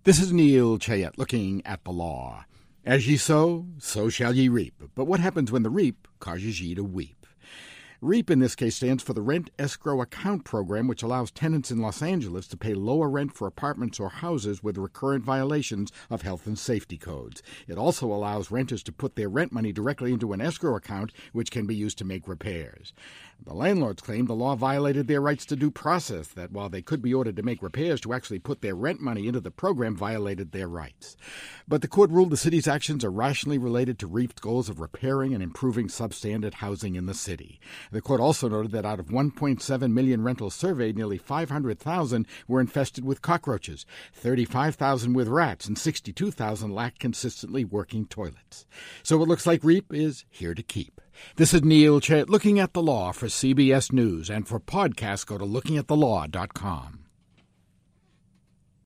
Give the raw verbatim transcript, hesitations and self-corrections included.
This is Neil Chayet looking at the law. As ye sow, so shall ye reap. But what happens when the reap causes ye to weep? REAP in this case stands for the Rent Escrow Account Program, which allows tenants in Los Angeles to pay lower rent for apartments or houses with recurrent violations of health and safety codes. It also allows renters to put their rent money directly into an escrow account, which can be used to make repairs. The landlords claim the law violated their rights to due process, that while they could be ordered to make repairs, to actually put their rent money into the program violated their rights. But the court ruled the city's actions are rationally related to REAP's goals of repairing and improving substandard housing in the city. The court also noted that out of one point seven million rentals surveyed, nearly five hundred thousand were infested with cockroaches, thirty-five thousand with rats, and sixty-two thousand lacked consistently working toilets. So it looks like REAP is here to keep. This is Neil Chayet looking at the law for C B S News, and for podcasts go to looking at the law dot com.